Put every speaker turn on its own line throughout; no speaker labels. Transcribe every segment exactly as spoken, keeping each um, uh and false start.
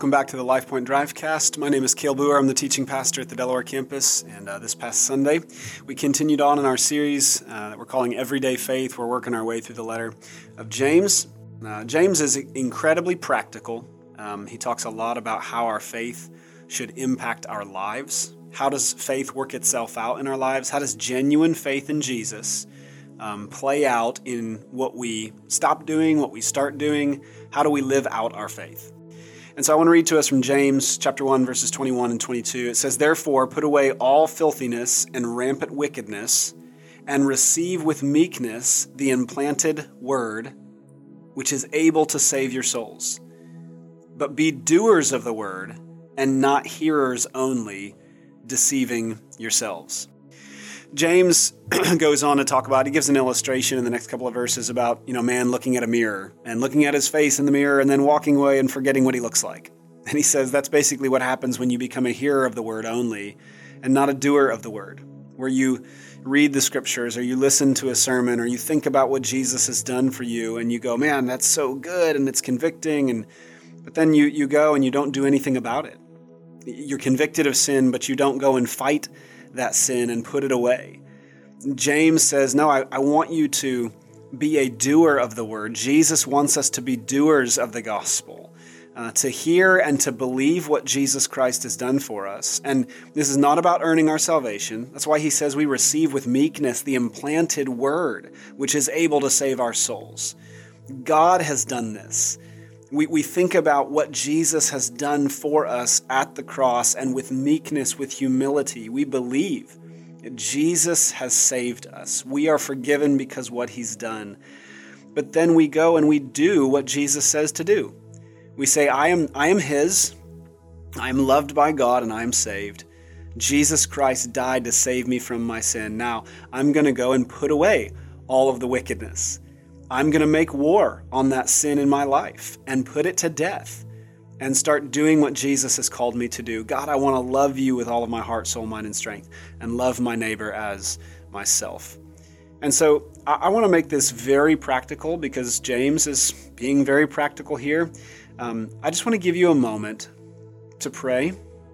welcome back to the LifePoint Drivecast. My name is Cale Boer. I'm the teaching pastor at the Delaware campus, and uh, this past Sunday, we continued on in our series uh, that we're calling Everyday Faith. We're working our way through the letter of James. Uh, James is incredibly practical. Um, he talks a lot about how our faith should impact our lives. How does faith work itself out in our lives? How does genuine faith in Jesus um, play out in what we stop doing, what we start doing? How do we live out our faith? And so I want to read to us from James chapter one, verses twenty-one and twenty-two. It says, "Therefore, put away all filthiness and rampant wickedness, and receive with meekness the implanted word, which is able to save your souls. But be doers of the word, and not hearers only, deceiving yourselves." James goes on to talk about, he gives an illustration in the next couple of verses about, you know, man looking at a mirror and looking at his face in the mirror and then walking away and forgetting what he looks like. And he says that's basically what happens when you become a hearer of the word only and not a doer of the word, where you read the scriptures or you listen to a sermon or you think about what Jesus has done for you and you go, man, that's so good and it's convicting. And but then you, you go and you don't do anything about it. You're convicted of sin, but you don't go and fight that sin and put it away. James says, no, I, I want you to be a doer of the word. Jesus wants us to be doers of the gospel, uh, to hear and to believe what Jesus Christ has done for us. And this is not about earning our salvation. That's why he says we receive with meekness the implanted word, which is able to save our souls. God has done this. We, we think about what Jesus has done for us at the cross, and with meekness, with humility, we believe that Jesus has saved us. We are forgiven because what he's done. But then we go and we do what Jesus says to do. We say, I am, I am his, I am loved by God, and I am saved. Jesus Christ died to save me from my sin. Now I'm going to go and put away all of the wickedness. I'm going to make war on that sin in my life and put it to death and start doing what Jesus has called me to do. God, I want to love you with all of my heart, soul, mind, and strength, and love my neighbor as myself. And so I, I want to make this very practical because James is being very practical here. Um, I just want to give you a moment to pray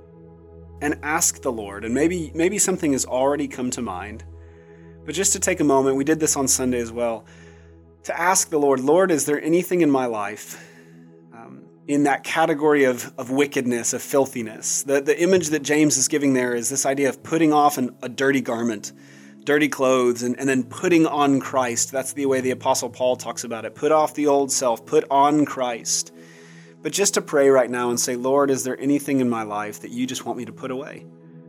and ask the Lord, and maybe, maybe something has already come to mind, but just to take a moment, we did this on Sunday as well, to ask the Lord, Lord, is there anything in my life um, in that category of, of wickedness, of filthiness? The, the image that James is giving there is this idea of putting off an, a dirty garment, dirty clothes, and, and then putting on Christ. That's the way the Apostle Paul talks about it. Put off the old self, put on Christ. But just to pray right now and say, Lord, is there anything in my life that you just want me to put away?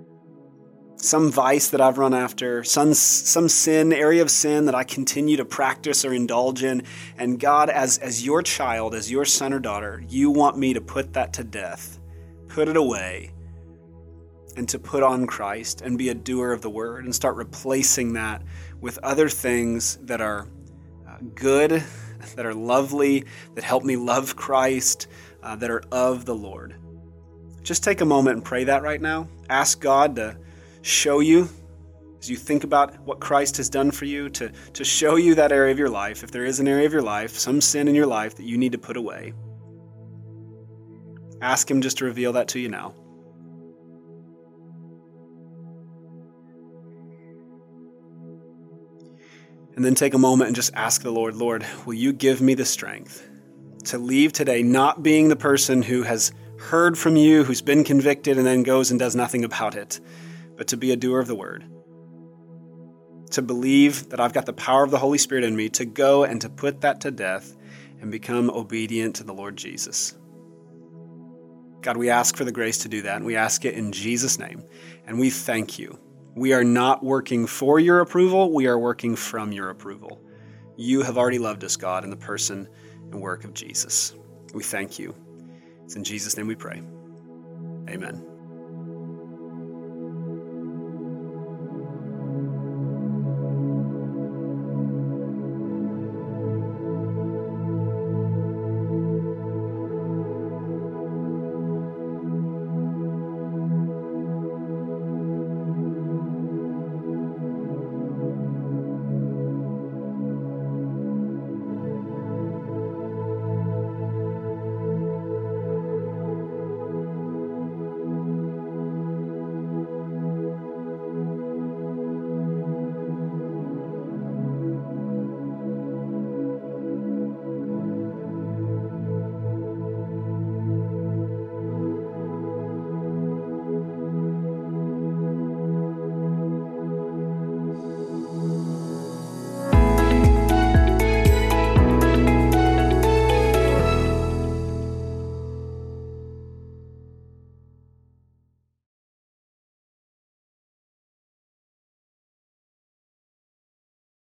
Some vice that I've run after, some, some sin, area of sin that I continue to practice or indulge in. And God, as, as your child, as your son or daughter, you want me to put that to death, put it away, and to put on Christ and be a doer of the word and start replacing that with other things that are uh, good, that are lovely, that help me love Christ, uh, that are of the Lord. Just take a moment and pray that right now. Ask God to show you, as you think about what Christ has done for you, to, to show you that area of your life, if there is an area of your life, some sin in your life that you need to put away. Ask him just to reveal that to you now. And then take a moment and just ask the Lord, Lord, will you give me the strength to leave today not being the person who has heard from you, who's been convicted, and then goes and does nothing about it, but to be a doer of the word, to believe that I've got the power of the Holy Spirit in me to go and to put that to death and become obedient to the Lord Jesus. God, we ask for the grace to do that, and we ask it in Jesus' name, and we thank you. We are not working for your approval, we are working from your approval. You have already loved us, God, in the person and work of Jesus. We thank you. It's in Jesus' name we pray. Amen.